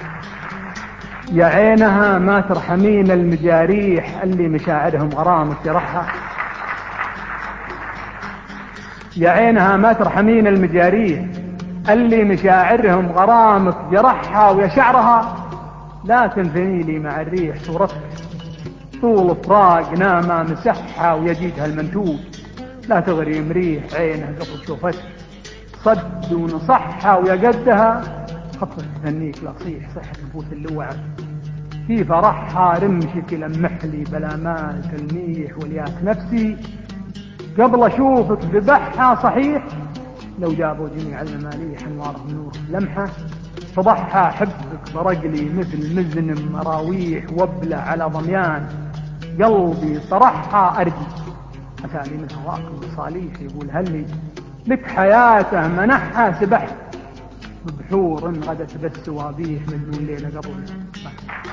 يا عينها ما ترحمين المجاريح اللي مشاعرهم غرامك جرحها. يا عينها ما ترحمين المجاريح اللي مشاعرهم غرامك جرحها. ويا شعرها لا تنثني لي مع الريح صورتك، طول فراق نامة مسحها ويجيدها المنتوج. لا تغري مريح عينها قبل شوفتك، صد ونصحها ويا قدها خطك تهنيك لا صيح صحة نفوس اللوعة. في فرحها رمشك لمحلي بلا مال تلميح والياس نفسي، قبل اشوفك ذبحها صحيح. لو جابوا جميع المماليح انوارهم نور لمحه، فضحها حبك برجلي مثل مزن مراويح وبلة على ضميان. قلبي طرحها ارجي اتالي من هواكم بصاليح، يقول هلي لك حياته منحها سبحت ببحور غدت بالسوابيح مجنون ليلة قبل